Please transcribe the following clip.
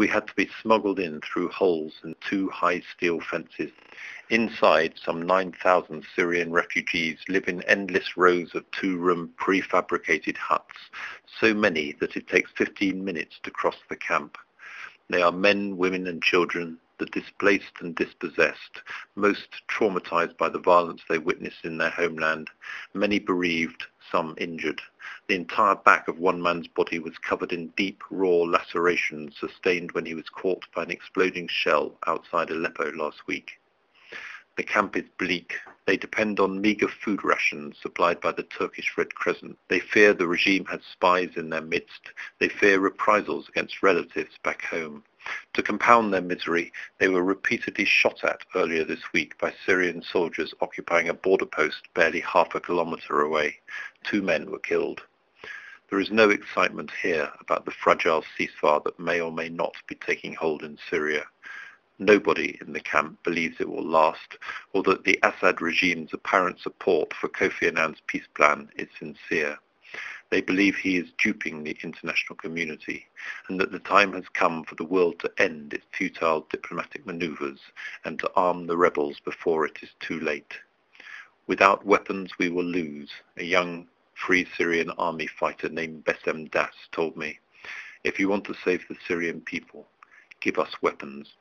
We had to be smuggled in through holes in 2 high steel fences. Inside, some 9,000 Syrian refugees live in endless rows of 2-room prefabricated huts, so many that it takes 15 minutes to cross the camp. They are men, women and children, the displaced and dispossessed, most traumatized by the violence they witnessed in their homeland, many bereaved, some injured. The entire back of one man's body was covered in deep, raw lacerations sustained when he was caught by an exploding shell outside Aleppo last week. The camp is bleak. They depend on meagre food rations supplied by the Turkish Red Crescent. They fear the regime has spies in their midst. They fear reprisals against relatives back home. To compound their misery, they were repeatedly shot at earlier this week by Syrian soldiers occupying a border post barely half a kilometre away. 2 men were killed. There is no excitement here about the fragile ceasefire that may or may not be taking hold in Syria. Nobody in the camp believes it will last, or that the Assad regime's apparent support for Kofi Annan's peace plan is sincere. They believe he is duping the international community, and that the time has come for the world to end its futile diplomatic maneuvers and to arm the rebels before it is too late. Without weapons we will lose, a young Free Syrian Army fighter named Bassem Das told me. If you want to save the Syrian people, give us weapons.